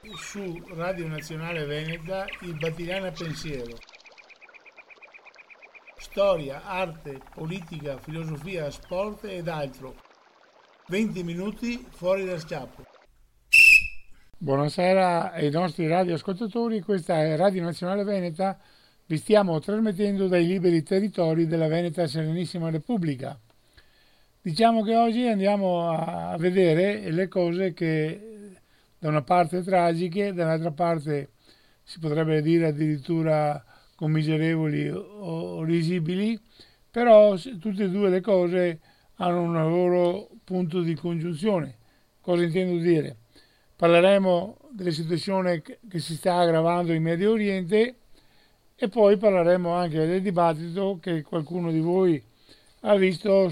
su Radio Nazionale Veneta il Battigliana Pensiero. Storia, arte, politica, filosofia, sport ed altro. 20 minuti fuori da schiaffo. Buonasera ai nostri radioascoltatori, questa è Radio Nazionale Veneta. Vi stiamo trasmettendo dai liberi territori della Veneta Serenissima Repubblica. Diciamo che oggi andiamo a vedere le cose che da una parte tragiche, dall'altra parte si potrebbe dire addirittura commiserevoli o risibili, però tutte e due le cose hanno un loro punto di congiunzione. Cosa intendo dire? Parleremo della situazione che si sta aggravando in Medio Oriente e poi parleremo anche del dibattito che qualcuno di voi ha visto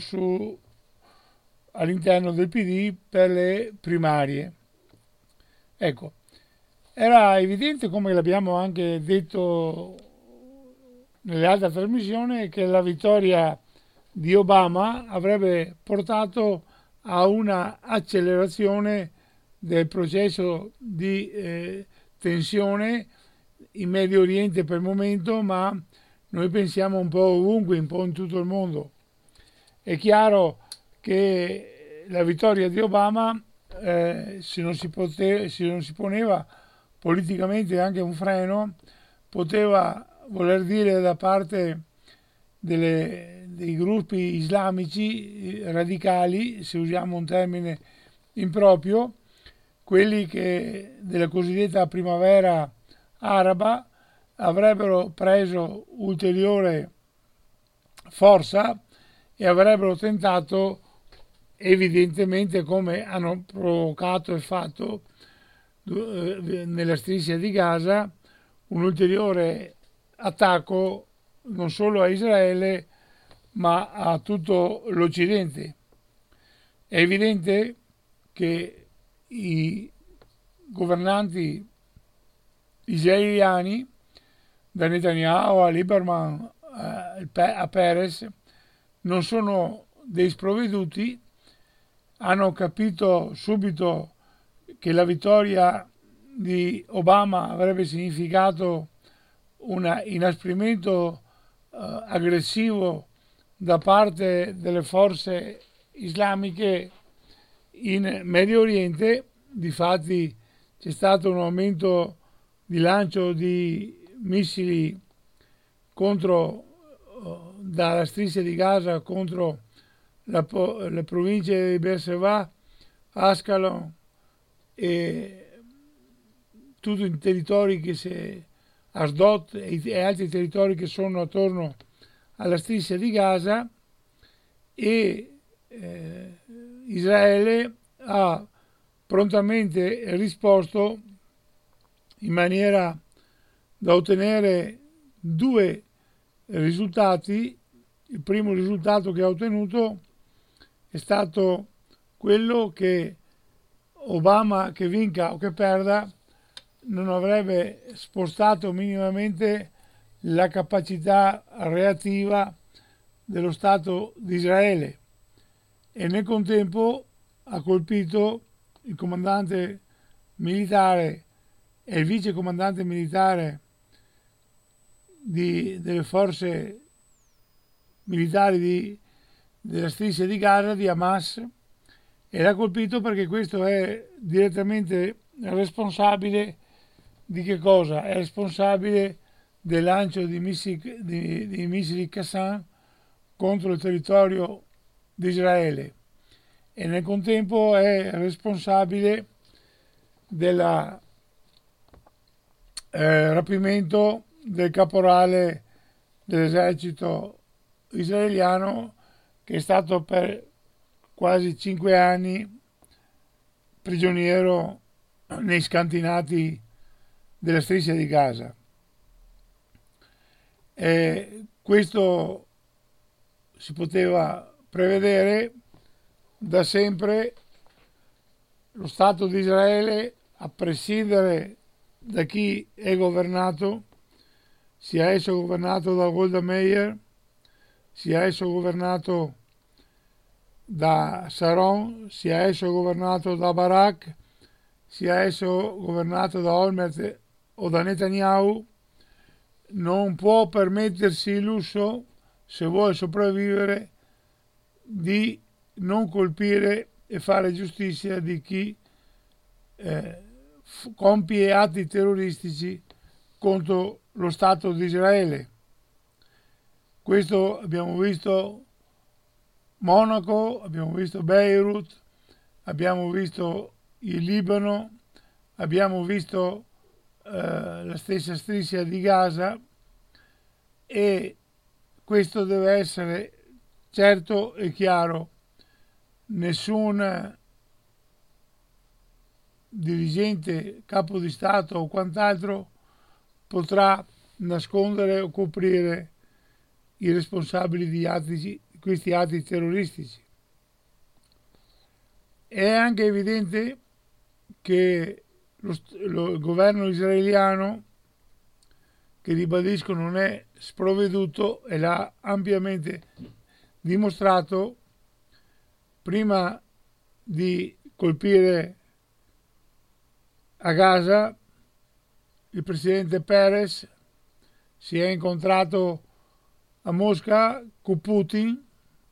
all'interno del PD per le primarie. Ecco, era evidente, come l'abbiamo anche detto nelle altre trasmissioni, che la vittoria di Obama avrebbe portato a una accelerazione del processo di tensione in Medio Oriente per il momento, ma noi pensiamo un po' ovunque, un po' in tutto il mondo. È chiaro che la vittoria di Obama, se non si poneva politicamente anche un freno, poteva voler dire da parte dei gruppi islamici radicali, se usiamo un termine improprio, quelli che della cosiddetta primavera araba avrebbero preso ulteriore forza e avrebbero tentato, evidentemente come hanno provocato e fatto nella striscia di Gaza, un ulteriore attacco non solo a Israele ma a tutto l'Occidente. È evidente che i governanti israeliani, da Netanyahu a Lieberman a Peres, non sono dei sprovveduti, hanno capito subito che la vittoria di Obama avrebbe significato un inasprimento aggressivo da parte delle forze islamiche in Medio Oriente. Difatti c'è stato un aumento di lancio di missili dalla striscia di Gaza contro le province di Beersheba, Ascalon e tutti i territori Asdod e altri territori che sono attorno alla striscia di Gaza, e Israele ha prontamente risposto in maniera da ottenere due risultati. Il primo risultato che ha ottenuto è stato quello che Obama, che vinca o che perda, non avrebbe spostato minimamente la capacità reattiva dello Stato di Israele, e nel contempo ha colpito il comandante militare e il vice comandante militare delle forze militari della striscia di Gaza, di Hamas, e l'ha colpito perché questo è direttamente responsabile di che cosa? È responsabile del lancio di missili Qassam contro il territorio di Israele, e nel contempo è responsabile del rapimento del caporale dell'esercito israeliano, che è stato per quasi 5 anni prigioniero nei scantinati della striscia di Gaza. E questo si poteva prevedere da sempre. Lo Stato di Israele, a prescindere da chi è governato, sia esso governato da Golda Meir, sia esso governato da Sharon, sia esso governato da Barak, sia esso governato da Olmert o da Netanyahu, non può permettersi il lusso, se vuole sopravvivere, di non colpire e fare giustizia di chi compie atti terroristici contro lo Stato di Israele. Questo abbiamo visto Monaco, abbiamo visto Beirut, abbiamo visto il Libano, abbiamo visto la stessa striscia di Gaza, e questo deve essere certo e chiaro. Nessun dirigente, capo di Stato o quant'altro potrà nascondere o coprire i responsabili di questi atti terroristici. È anche evidente che il governo israeliano, che ribadisco non è sprovveduto e l'ha ampiamente dimostrato, prima di colpire a Gaza, il presidente Peres si è incontrato a Mosca con Putin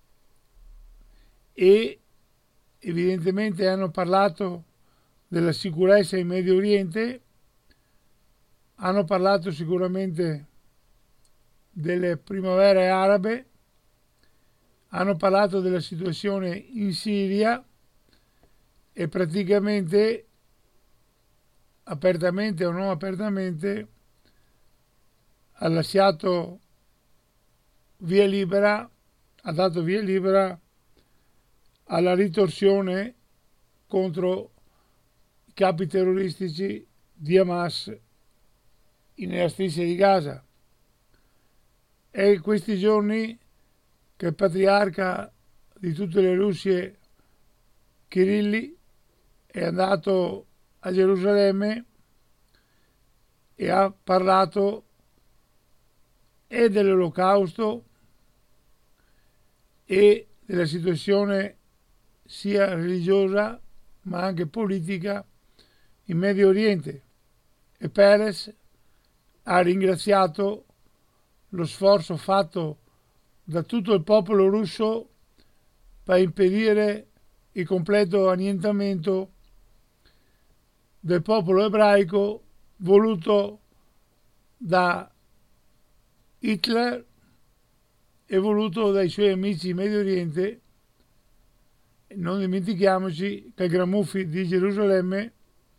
e evidentemente hanno parlato della sicurezza in Medio Oriente, hanno parlato sicuramente delle primavere arabe, hanno parlato della situazione in Siria e praticamente, apertamente o non apertamente, ha lasciato via libera, ha dato via libera alla ritorsione contro i capi terroristici di Hamas nella striscia di Gaza. È in questi giorni che il patriarca di tutte le Russie, Kirilli, è andato a Gerusalemme e ha parlato e dell'Olocausto e della situazione sia religiosa ma anche politica in Medio Oriente, e Peres ha ringraziato lo sforzo fatto da tutto il popolo russo per impedire il completo annientamento del popolo ebraico voluto da Hitler e voluto dai suoi amici in Medio Oriente. Non dimentichiamoci che il Gran Mufti di Gerusalemme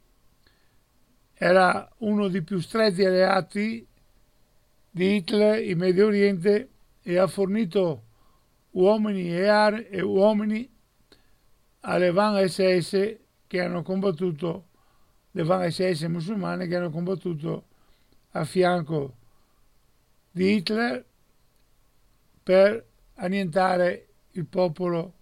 era uno dei più stretti alleati di Hitler in Medio Oriente e ha fornito uomini e uomini alle Van SS che hanno combattuto, le Van SS musulmane che hanno combattuto a fianco di Hitler per annientare il popolo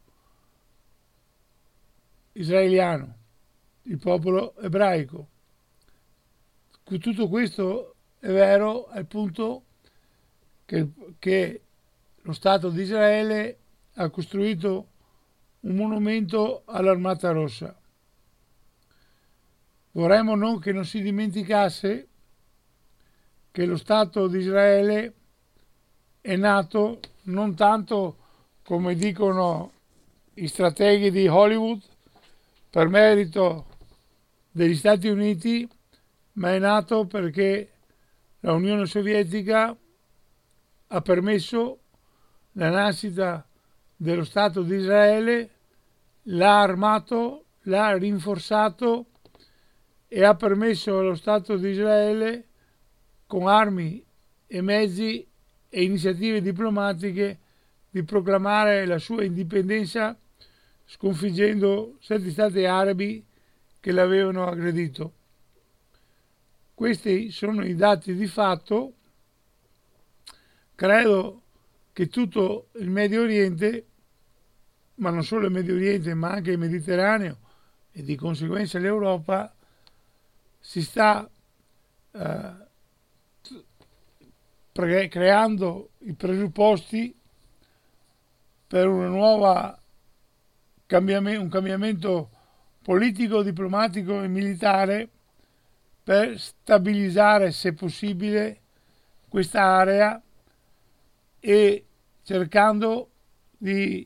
israeliano, il popolo ebraico. Tutto questo è vero al punto che lo Stato di Israele ha costruito un monumento all'Armata Rossa. Vorremmo che non si dimenticasse che lo Stato di Israele è nato non tanto, come dicono i strateghi di Hollywood, per merito degli Stati Uniti, ma è nato perché la Unione Sovietica ha permesso la nascita dello Stato di Israele, l'ha armato, l'ha rinforzato e ha permesso allo Stato di Israele, con armi e mezzi e iniziative diplomatiche, di proclamare la sua indipendenza, sconfiggendo 7 stati arabi che l'avevano aggredito. Questi sono i dati di fatto. Credo che tutto il Medio Oriente, ma non solo il Medio Oriente, ma anche il Mediterraneo e di conseguenza l'Europa, si sta creando i presupposti per un cambiamento politico, diplomatico e militare per stabilizzare, se possibile, questa area e cercando di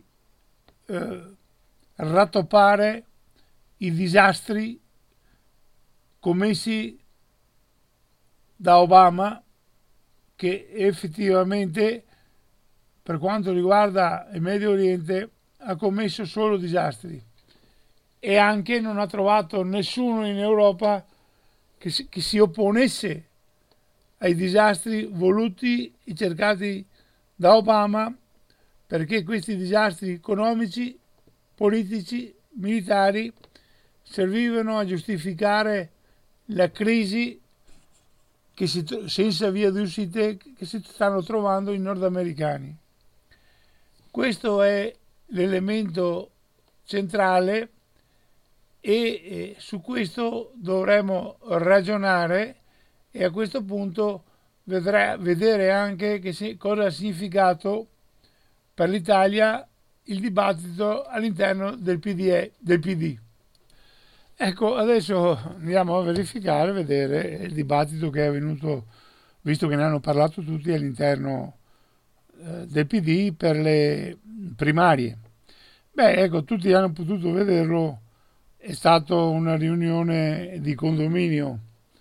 rattoppare i disastri commessi da Obama, che effettivamente per quanto riguarda il Medio Oriente ha commesso solo disastri e anche non ha trovato nessuno in Europa che si opponesse ai disastri voluti e cercati da Obama, perché questi disastri economici, politici, militari servivano a giustificare la crisi senza via d'uscita che si stanno trovando i nordamericani. Questo è l'elemento centrale e su questo dovremo ragionare e a questo punto vedere anche cosa ha significato per l'Italia il dibattito all'interno del PD. Ecco, adesso andiamo a verificare, vedere il dibattito che è avvenuto, visto che ne hanno parlato tutti all'interno del PD per le primarie. Beh, ecco, tutti hanno potuto vederlo, è stata una riunione di condominio,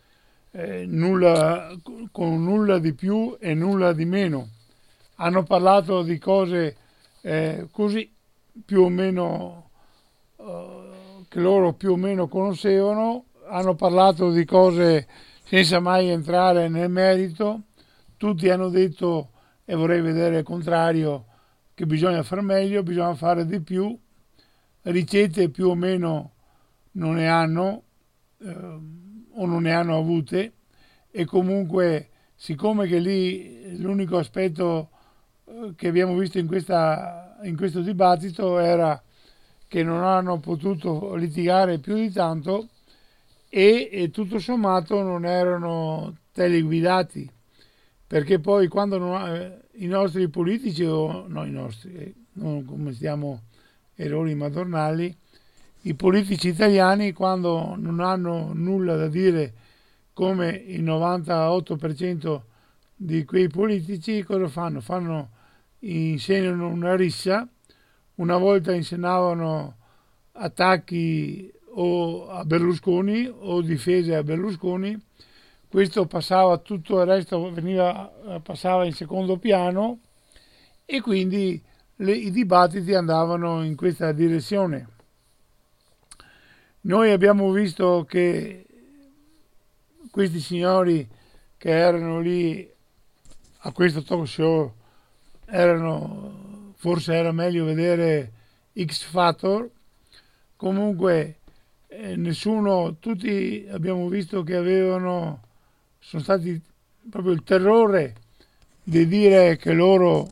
con nulla di più e nulla di meno. Hanno parlato di cose così più o meno che loro più o meno conoscevano, hanno parlato di cose senza mai entrare nel merito, tutti hanno detto, e vorrei vedere il contrario, che bisogna far meglio, bisogna fare di più, ricette più o meno non ne hanno o non ne hanno avute, e comunque siccome che lì l'unico aspetto che abbiamo visto in questo dibattito era che non hanno potuto litigare più di tanto e tutto sommato non erano teleguidati, perché poi quando i nostri politici, o no i nostri, non commettiamo errori madornali, i politici italiani quando non hanno nulla da dire, come il 98% di quei politici, cosa fanno? Insegnano una rissa. Una volta insegnavano attacchi o a Berlusconi o difese a Berlusconi, questo passava, tutto il resto passava in secondo piano e quindi i dibattiti andavano in questa direzione. Noi abbiamo visto che questi signori che erano lì a questo talk show forse era meglio vedere X Factor, comunque tutti abbiamo visto che sono stati proprio il terrore di dire che loro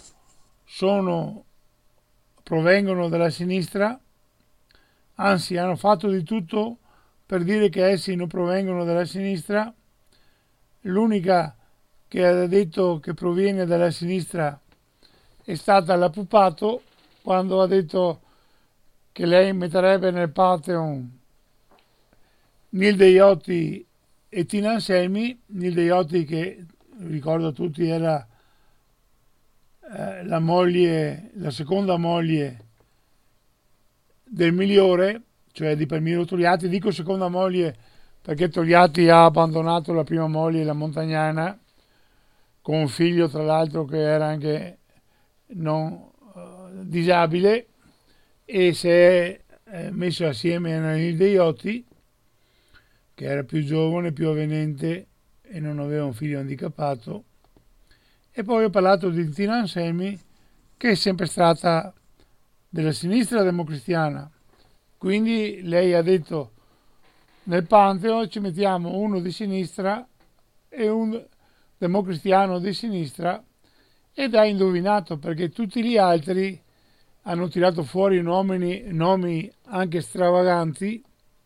provengono dalla sinistra, anzi hanno fatto di tutto per dire che essi non provengono dalla sinistra. L'unica che ha detto che proviene dalla sinistra è stata la Pupato, quando ha detto che lei metterebbe nel Pantheon Nilde Iotti e Tina Anselmi. Nilde Iotti, che ricordo a tutti era la seconda moglie del Migliore, cioè di Palmiro Togliatti. Dico seconda moglie perché Togliatti ha abbandonato la prima moglie, la Montagnana, con un figlio tra l'altro che era anche non disabile, e si è messo assieme a Nilde Iotti, che era più giovane, più avvenente e non aveva un figlio handicappato. E poi ho parlato di Tina Anselmi, che è sempre stata della sinistra democristiana, quindi lei ha detto nel Pantheon ci mettiamo uno di sinistra e un democristiano di sinistra, ed ha indovinato, perché tutti gli altri hanno tirato fuori nomi anche stravaganti.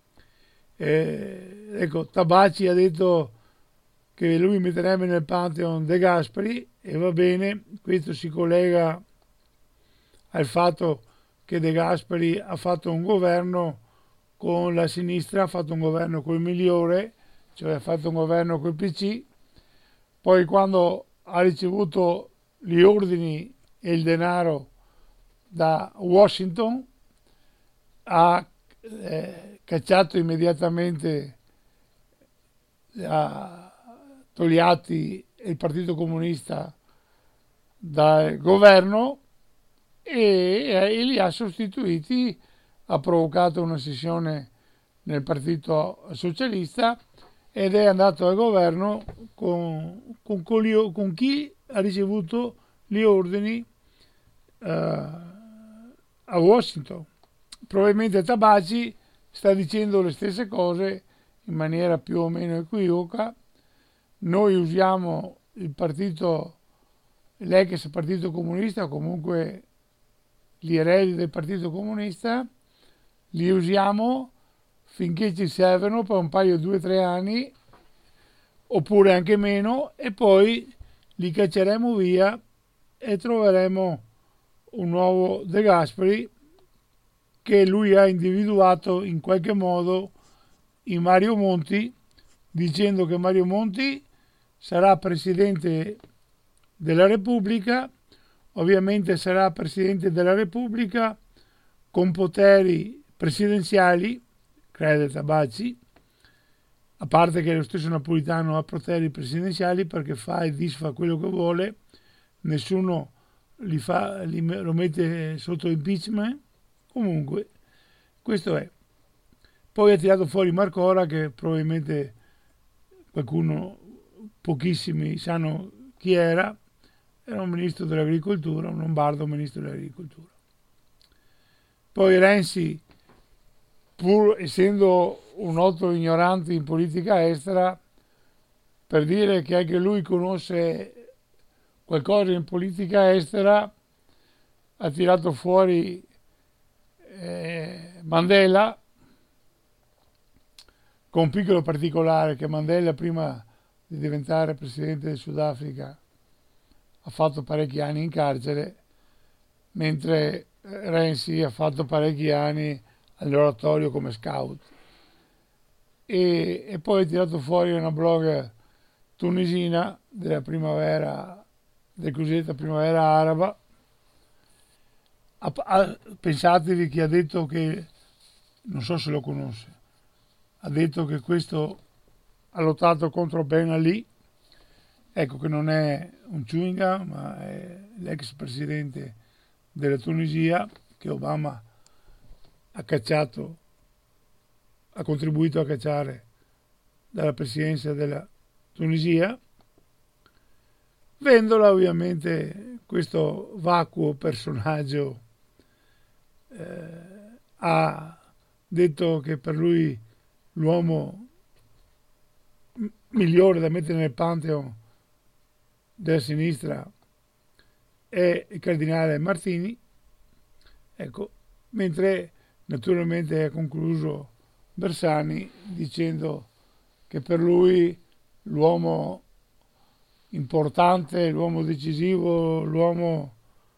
Ecco, Tabacci ha detto che lui metterebbe nel Pantheon De Gasperi, e va bene, questo si collega al fatto che De Gasperi ha fatto un governo con la sinistra, ha fatto un governo col migliore, cioè ha fatto un governo col PC, poi quando ha ricevuto gli ordini e il denaro da Washington ha cacciato immediatamente Togliatti e il Partito Comunista dal governo e li ha sostituiti, ha provocato una scissione nel Partito Socialista ed è andato al governo con chi ha ricevuto gli ordini a Washington. Probabilmente Tabaci sta dicendo le stesse cose in maniera più o meno equivoca. Noi usiamo il partito, l'ex Partito Comunista, o comunque gli eredi del Partito Comunista, li usiamo finché ci servono per un paio, 2 o 3 anni, oppure anche meno, e poi li cacceremo via e troveremo un nuovo De Gasperi che lui ha individuato in qualche modo in Mario Monti, dicendo che Mario Monti sarà Presidente della Repubblica, ovviamente sarà Presidente della Repubblica con poteri presidenziali, crede Tabaci, a parte che lo stesso Napolitano ha poteri presidenziali perché fa e disfa quello che vuole, nessuno lo mette sotto impeachment. Comunque questo è. Poi ha tirato fuori Marcora, che probabilmente qualcuno, pochissimi sanno chi era un ministro dell'agricoltura, un lombardo ministro dell'agricoltura. Poi Renzi, pur essendo un noto ignorante in politica estera, per dire che anche lui conosce qualcosa in politica estera, ha tirato fuori Mandela, con un piccolo particolare, che Mandela prima di diventare presidente del Sudafrica ha fatto parecchi anni in carcere, mentre Renzi ha fatto parecchi anni all'oratorio come scout. E poi ha tirato fuori una blog tunisina della primavera, della cosiddetta primavera araba. Pensatevi chi ha detto che, non so se lo conosce, ha detto che questo ha lottato contro Ben Ali, ecco che non è un chewing gum, ma è l'ex presidente della Tunisia che Obama ha cacciato, ha contribuito a cacciare dalla presidenza della Tunisia. Vendola, ovviamente, questo vacuo personaggio ha detto che per lui l'uomo migliore da mettere nel Pantheon della sinistra è il cardinale Martini, ecco, mentre naturalmente ha concluso Bersani dicendo che per lui l'uomo importante, l'uomo decisivo, l'uomo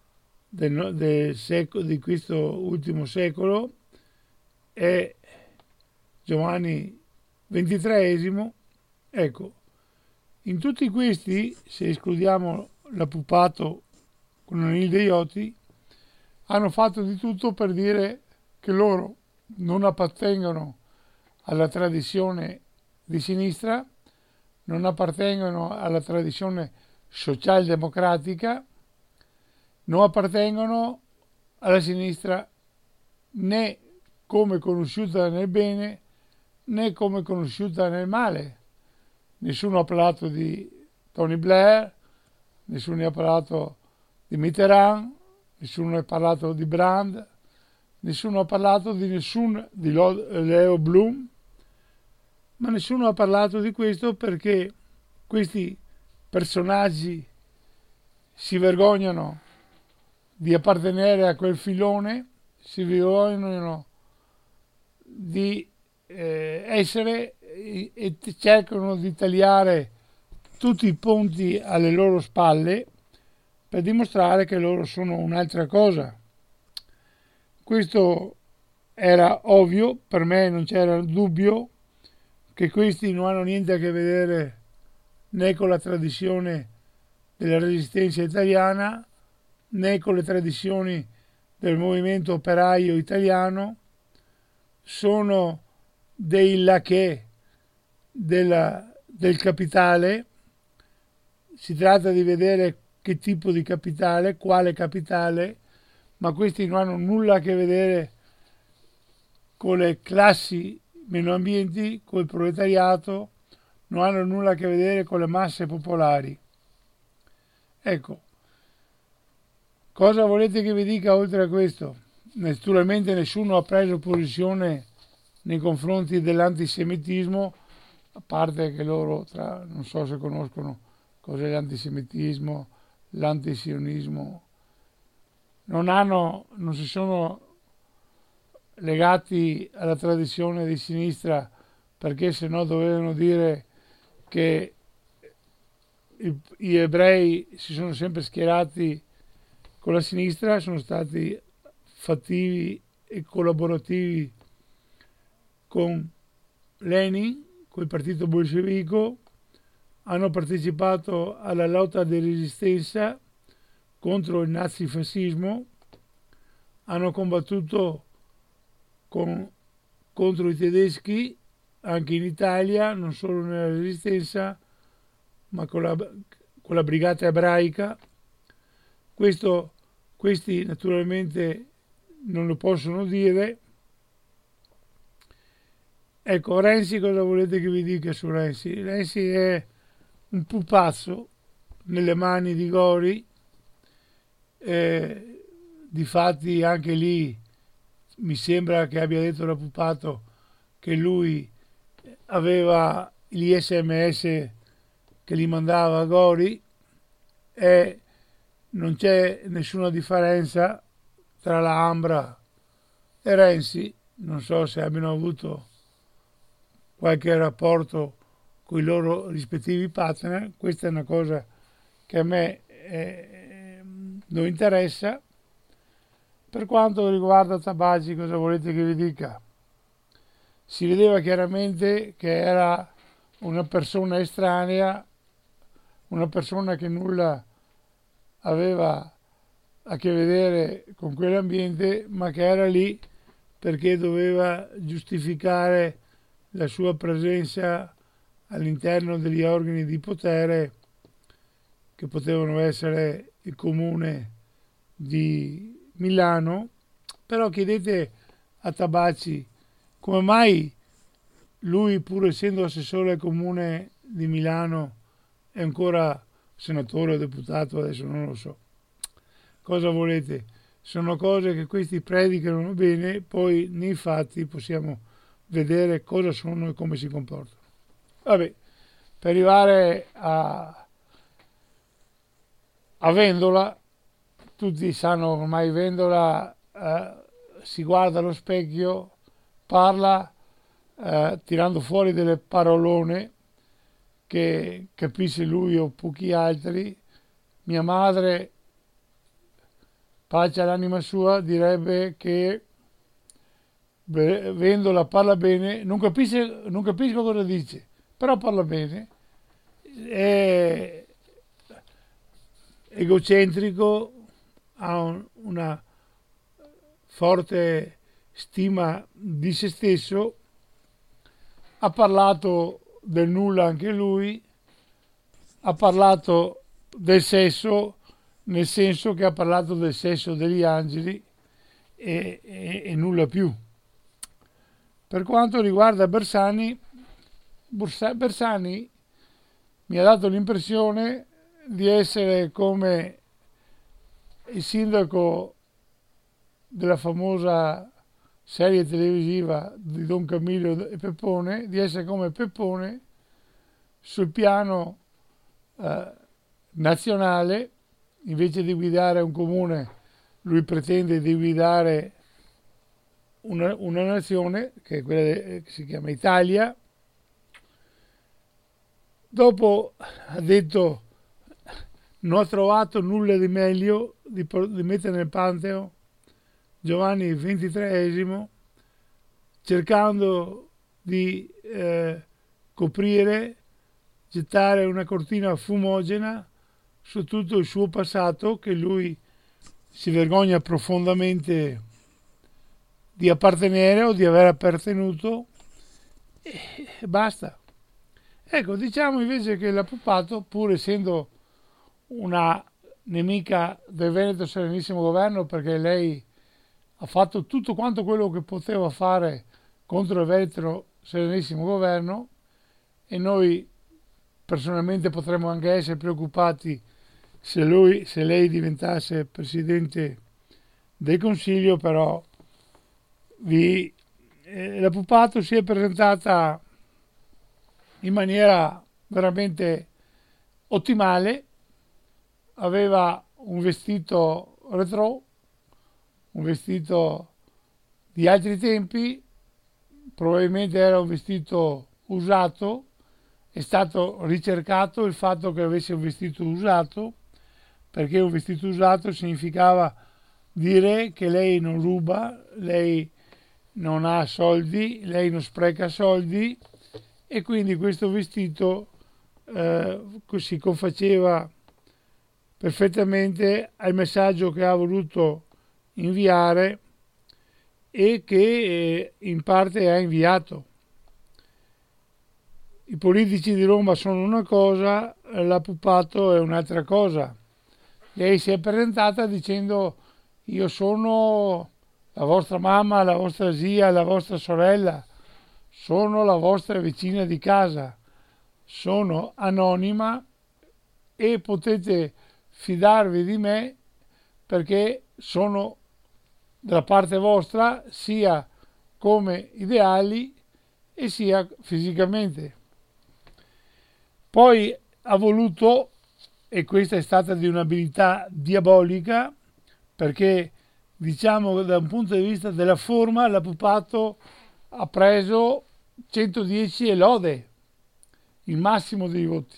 di questo ultimo secolo è Giovanni XXIII. Ecco, in tutti questi, se escludiamo la Pupato con Anilde Iotti, hanno fatto di tutto per dire che loro non appartengono alla tradizione di sinistra, non appartengono alla tradizione socialdemocratica, non appartengono alla sinistra né come conosciuta nel bene né come conosciuta nel male. Nessuno ha parlato di Tony Blair, nessuno ha parlato di Mitterrand, nessuno ha parlato di Brandt, nessuno ha parlato di Leo Bloom, ma nessuno ha parlato di questo perché questi personaggi si vergognano di appartenere a quel filone, si vergognano di essere e cercano di tagliare tutti i ponti alle loro spalle per dimostrare che loro sono un'altra cosa. Questo era ovvio, per me non c'era dubbio, che questi non hanno niente a che vedere né con la tradizione della resistenza italiana né con le tradizioni del movimento operaio italiano, sono dei lacchè del capitale. Si tratta di vedere che tipo di capitale, quale capitale, ma questi non hanno nulla a che vedere con le classi meno ambienti, col proletariato, non hanno nulla a che vedere con le masse popolari. Ecco, cosa volete che vi dica oltre a questo? Naturalmente nessuno ha preso posizione nei confronti dell'antisemitismo, a parte che loro, non so se conoscono cos'è l'antisemitismo, l'antisionismo, non si sono legati alla tradizione di sinistra, perché se no dovevano dire che gli ebrei si sono sempre schierati con la sinistra, sono stati fattivi e collaborativi con Lenin, col partito bolscevico, hanno partecipato alla lotta di resistenza contro il nazifascismo, hanno combattuto contro i tedeschi anche in Italia, non solo nella resistenza, ma con la brigata ebraica. Questi naturalmente non lo possono dire. Ecco, Renzi, cosa volete che vi dica su Renzi? Renzi è un pupazzo nelle mani di Gori, difatti anche lì mi sembra che abbia detto da pupato che lui aveva gli SMS che li mandava a Gori e non c'è nessuna differenza tra la Ambra e Renzi. Non so se abbiano avuto qualche rapporto con i loro rispettivi partner, questa è una cosa che a me non interessa. Per quanto riguarda Tabagi, cosa volete che vi dica? Si vedeva chiaramente che era una persona estranea, una persona che nulla aveva a che vedere con quell'ambiente, ma che era lì perché doveva giustificare la sua presenza all'interno degli organi di potere che potevano essere il comune di Milano. Però chiedete a Tabacci come mai lui, pur essendo assessore al comune di Milano, è ancora senatore o deputato, adesso non lo so. Cosa volete? Sono cose che questi predicano bene, poi nei fatti possiamo vedere cosa sono e come si comportano. Vabbè, per arrivare a Vendola, tutti sanno ormai Vendola si guarda allo specchio, parla tirando fuori delle parolone che capisce lui o pochi altri. Mia madre, pace all'anima sua, direbbe che Vendola parla bene, non capisco cosa dice, però parla bene, è egocentrico, ha una forte stima di se stesso, ha parlato del nulla anche lui, ha parlato del sesso, nel senso che ha parlato del sesso degli angeli e nulla più. Per quanto riguarda Bersani mi ha dato l'impressione di essere come il sindaco della famosa serie televisiva di Don Camillo e Peppone, di essere come Peppone sul piano nazionale. Invece di guidare un comune, lui pretende di guidare una nazione, che è quella che si chiama Italia. Dopo ha detto non ho trovato nulla di meglio di mettere nel Pantheon Giovanni XXIII cercando di coprire, gettare una cortina fumogena su tutto il suo passato, che lui si vergogna profondamente di appartenere o di aver appartenuto, e basta. Ecco, diciamo invece che la Puppato, pur essendo una nemica del Veneto Serenissimo Governo, perché lei ha fatto tutto quanto quello che poteva fare contro il Veneto Serenissimo Governo, e noi personalmente potremmo anche essere preoccupati se lei diventasse Presidente del Consiglio, però la Puppato si è presentata in maniera veramente ottimale. Aveva un vestito retro, un vestito di altri tempi, probabilmente era un vestito usato. È stato ricercato il fatto che avesse un vestito usato, perché un vestito usato significava dire che lei non ruba, lei non ha soldi, lei non spreca soldi, e quindi questo vestito si confaceva perfettamente al messaggio che ha voluto inviare e che in parte ha inviato. I politici di Roma sono una cosa, la Puppato è un'altra cosa. Lei si è presentata dicendo: io sono la vostra mamma, la vostra zia, la vostra sorella, sono la vostra vicina di casa, sono anonima e potete fidarvi di me perché sono dalla parte vostra sia come ideali e sia fisicamente. Poi ha voluto, e questa è stata di un'abilità diabolica, perché diciamo da un punto di vista della forma la Puppato ha preso 110 e lode, il massimo dei voti,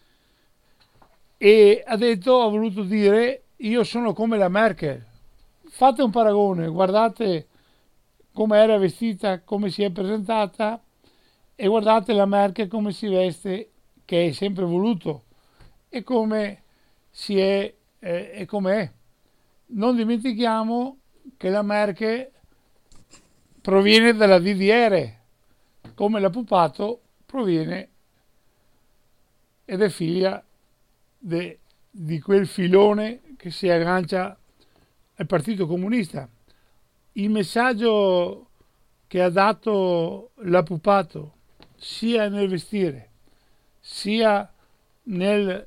e ha voluto dire: io sono come la Merkel. Fate un paragone, guardate come era vestita, come si è presentata, e guardate la Merkel come si veste, che è sempre voluto, e come si è e com'è. Non dimentichiamo che la Merkel proviene dalla DDR, come la Puppato proviene ed è figlia di quel filone che si aggancia al Partito Comunista. Il messaggio che ha dato la Puppato, sia nel vestire, sia nel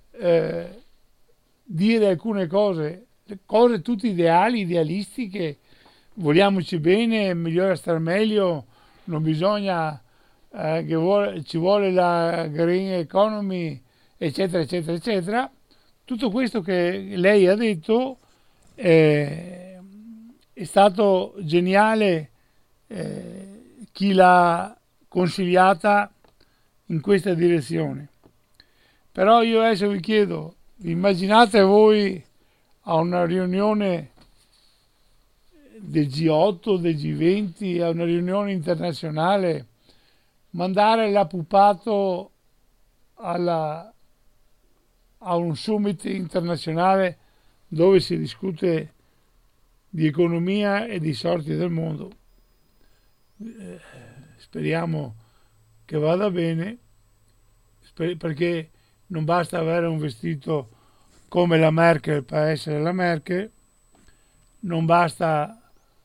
dire alcune cose tutte ideali, idealistiche, vogliamoci bene, è meglio star meglio, non bisogna ci vuole la green economy, eccetera, eccetera, eccetera. Tutto questo che lei ha detto è stato geniale chi l'ha consigliata in questa direzione. Però io adesso vi chiedo, immaginate voi a una riunione del G8, del G20, a una riunione internazionale, mandare la Puppato a un summit internazionale dove si discute di economia e di sorti del mondo. Speriamo che vada bene, perché non basta avere un vestito come la Merkel per essere la Merkel, non basta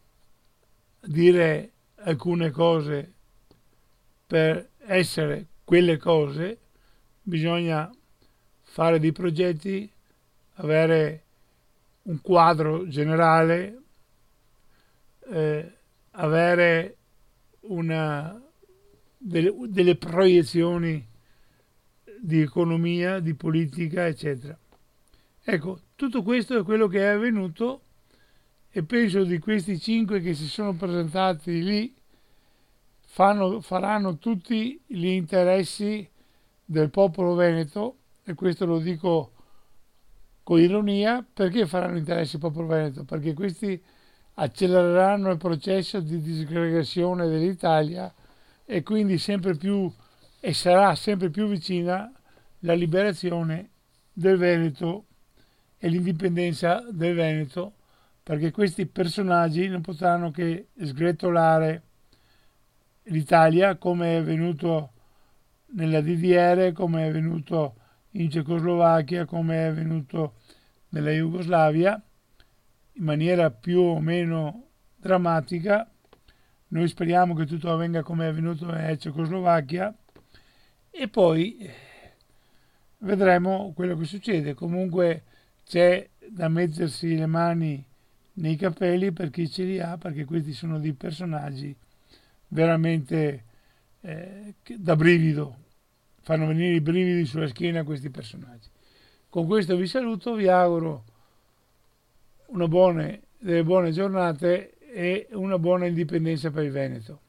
dire alcune cose per essere quelle cose, bisogna fare dei progetti, avere un quadro generale, avere delle proiezioni di economia, di politica, eccetera. Ecco, tutto questo è quello che è avvenuto, e penso di questi 5 che si sono presentati lì faranno tutti gli interessi del popolo veneto, e questo lo dico con ironia. Perché faranno interessi del popolo veneto? Perché questi accelereranno il processo di disgregazione dell'Italia e quindi sarà sempre più vicina la liberazione del Veneto e l'indipendenza del Veneto, perché questi personaggi non potranno che sgretolare l'Italia, come è avvenuto nella DDR, come è avvenuto in Cecoslovacchia, come è avvenuto nella Jugoslavia, in maniera più o meno drammatica. Noi speriamo che tutto avvenga come è avvenuto in Cecoslovacchia e poi vedremo quello che succede. Comunque c'è da mettersi le mani nei capelli per chi ce li ha, perché questi sono dei personaggi veramente da brivido, fanno venire i brividi sulla schiena a questi personaggi. Con questo vi saluto, vi auguro delle buone giornate e una buona indipendenza per il Veneto.